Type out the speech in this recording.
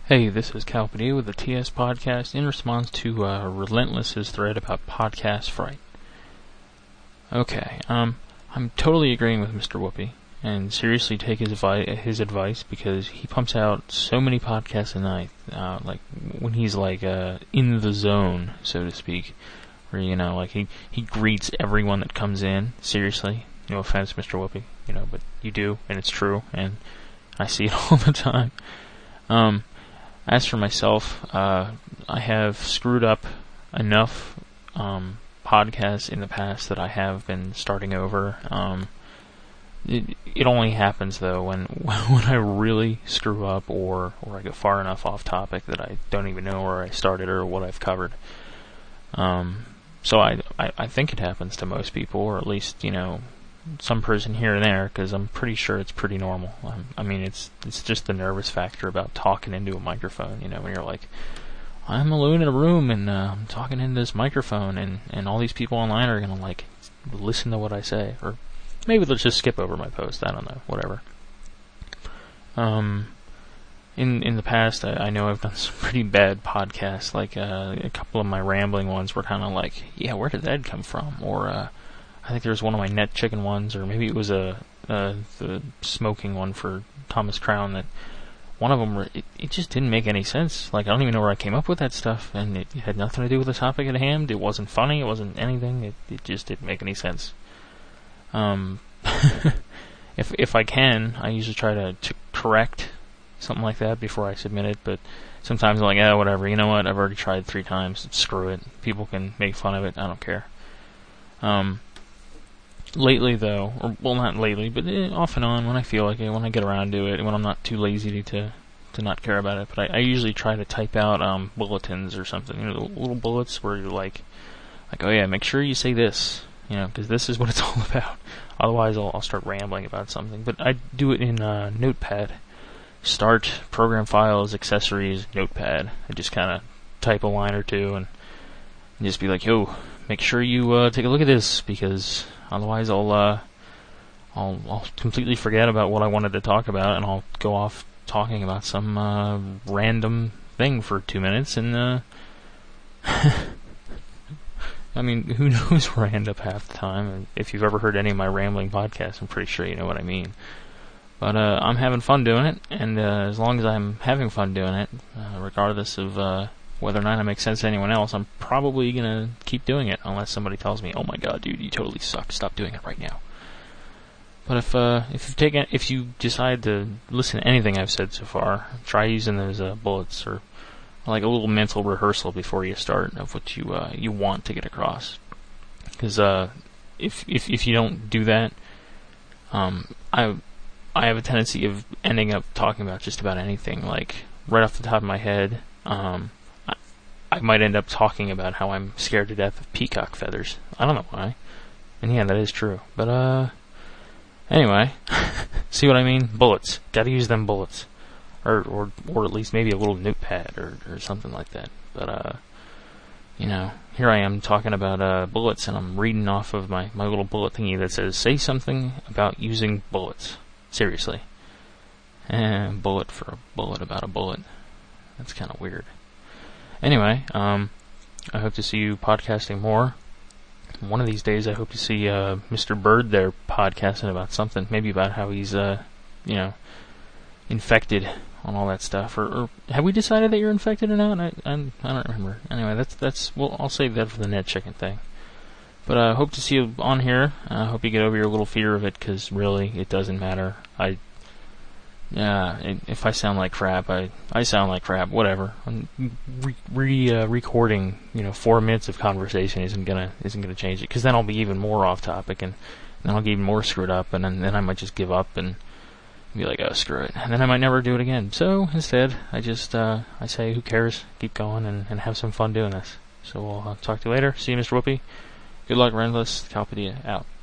Hey, this is Cal Padilla with the TS Podcast in response to Relentless's thread about podcast fright. Okay, I'm totally agreeing with Mr. Whoopi, and seriously take his advice because he pumps out so many podcasts a night, like when he's like in the zone, so to speak, where like he greets everyone that comes in. Seriously, no offense, Mr. Whoopi, but you do, and it's true, and I see it all the time. As for myself, I have screwed up enough podcasts in the past that I have been starting over. It only happens though when I really screw up or I go far enough off topic that I don't even know where I started or what I've covered. So I think it happens to most people, or at least some person here and there, because I'm pretty sure it's pretty normal. I mean, it's just the nervous factor about talking into a microphone, when you're like, I'm alone in a room and I'm talking into this microphone and all these people online are going to listen to what I say, or maybe they'll just skip over my post, I don't know, whatever. In the past, I know I've done some pretty bad podcasts, like a couple of my rambling ones were kind of like, yeah, where did that come from, or I think there was one of my net chicken ones, or maybe it was the smoking one for Thomas Crown, that one of them, it just didn't make any sense. Like, I don't even know where I came up with that stuff, and it had nothing to do with the topic at hand. It wasn't funny, it wasn't anything, it just didn't make any sense. If I can, I usually try to correct something like that before I submit it, but sometimes I'm like, whatever, you know what, I've already tried 3 times, screw it, people can make fun of it, I don't care. Lately, though, well, not lately, but off and on, when I feel like it, when I get around to it, when I'm not too lazy to not care about it, but I usually try to type out bulletins or something, the little bullets where you're like, oh yeah, make sure you say this, because this is what it's all about. Otherwise, I'll start rambling about something. But I do it in Notepad. Start, program files, accessories, Notepad. I just kind of type a line or two and just be like, yo, make sure you take a look at this, because otherwise I'll completely forget about what I wanted to talk about, and I'll go off talking about some random thing for 2 minutes, and I mean, who knows where I end up half the time. And if you've ever heard any of my rambling podcasts, I'm pretty sure you know what I mean. But I'm having fun doing it, and as long as I'm having fun doing it, regardless of whether or not it makes sense to anyone else, I'm probably going to keep doing it, unless somebody tells me, oh my god, dude, you totally suck, stop doing it right now. But if you decide to listen to anything I've said so far, try using those bullets, or like a little mental rehearsal before you start of what you want to get across. Because if you don't do that, I have a tendency of ending up talking about just about anything, like right off the top of my head. I might end up talking about how I'm scared to death of peacock feathers. I don't know why. And yeah, that is true. But, anyway. See what I mean? Bullets. Gotta use them bullets. Or at least maybe a little notepad or something like that. But, here I am talking about, bullets, and I'm reading off of my little bullet thingy that says, say something about using bullets. Seriously. Bullet for a bullet about a bullet. That's kind of weird. Anyway, I hope to see you podcasting more. One of these days, I hope to see Mr. Bird there podcasting about something. Maybe about how he's, infected on all that stuff. Or have we decided that you're infected or not? I don't remember. Anyway, that's well, I'll save that for the net chicken thing. But I hope to see you on here. I hope you get over your little fear of it, because really, it doesn't matter. If I sound like crap, I sound like crap, whatever. Recording, 4 minutes of conversation isn't gonna change it, because then I'll be even more off topic, and then I'll get even more screwed up, and then I might just give up and be like, oh, screw it, and then I might never do it again. So instead, I just I say, who cares? Keep going and have some fun doing this. So we'll talk to you later. See you, Mr. Whoopi. Good luck, Relentless. Cal Padilla, out.